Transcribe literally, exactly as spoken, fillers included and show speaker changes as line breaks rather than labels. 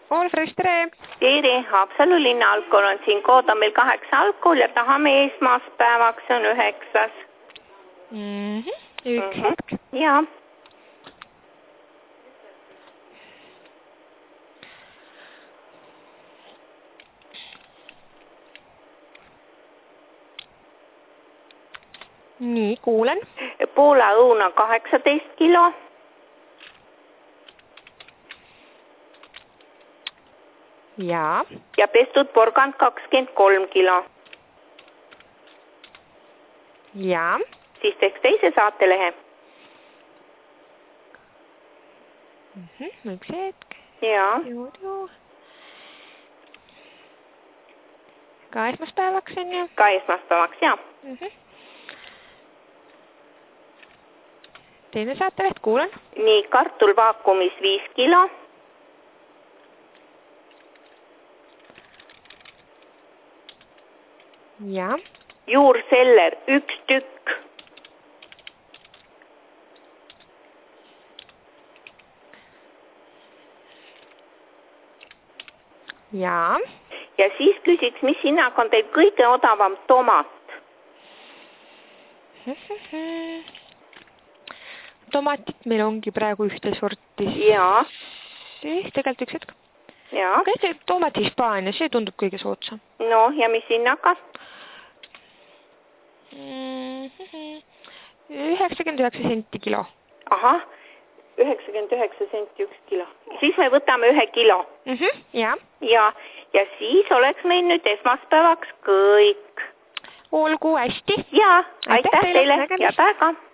Allfresh, tere!
Tere, Haapsalu linna algkool on siin, kood on meil kaheksa algkool ja tahame esmaspäevaks, see on üheksas.
Mm -hmm. Üks
mm -hmm.
hetk.
Jaa.
Nii, kuulen.
Poola õuna kaheksateist kilo.
Ja.
Ja pestud porgand kakskümmend kolm kilo.
Ja.
Siis teeks teise saatelehe.
Mm -hmm. Üks hetk.
Jaa.
Joo, joo. Ka esmaspäevaks on ju?
Ka esmaspäevaks, jaa.
Mm -hmm. Teine saateleht, kuulen.
Nii, kartul vaakumis viis kilo.
Ja.
Juurseller üks tükk.
Ja.
Ja siis küsiks, mis hinnaga on teil kõige odavam tomat?
Tomatit meil ongi praegu ühte sorti.
Jaa.
Siis tegelikult üks hetk.
Jaa.
Kas see tomat Hispaania, see tundub kõige soodsam?
No, ja mis hinnaga?
üheksakümmend üheksa senti kilo.
Ahah, üheksakümmend üheksa senti üks kilo. Siis me võtame ühe kilo.
Mm -hmm. Ja.
Ja, ja siis oleks meil nüüd esmaspäevaks kõik.
Olgu hästi.
Ja, aitäh,
aitäh
teile, teile. Head aega.